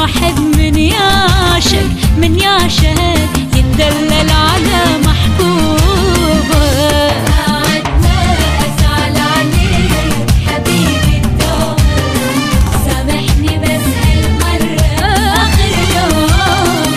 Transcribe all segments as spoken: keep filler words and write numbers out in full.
واحد من يعشق من يعشق يتدلل على محبوبه. بعد ما أزعل عليك حبيبي الدوم، سامحني بس هالمرة آخر يوم.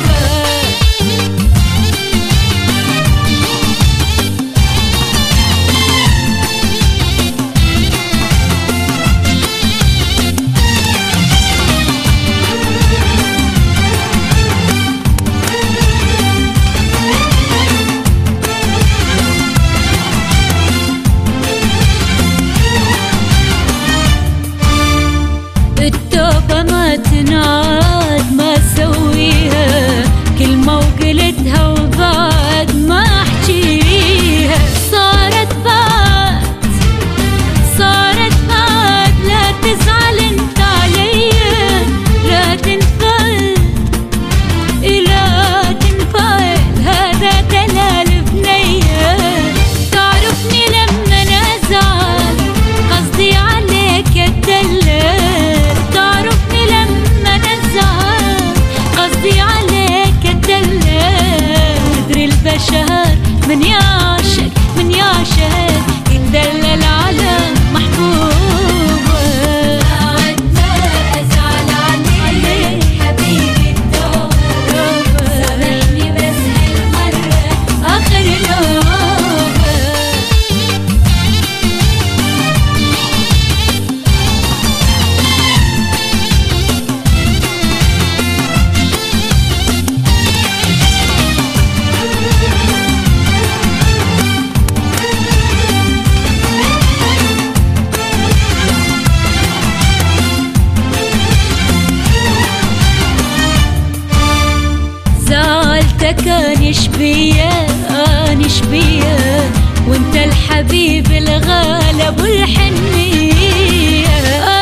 التوبة ما تنعاد ما سويها، كلمة وقلتها وبعد ما احكيها. صارت بعد صارت بعد لا تزعل انت عليا، لا تنفعل لا تنفعل هذا دلال بنية. تعرفني لما نزعل قصدي عليك الدلال، تعرفني لما نزعل قصدي عليك الدلال. ادري البشر من يعشق من يعشق يتدلل على محبوبه. بعد ما أزعل عليك حبيبي الدوم، سامحني بس هالمرة آخر يوم. زعلتك انش بيا انش بيا، وانت الحبيب الغالب والحنية.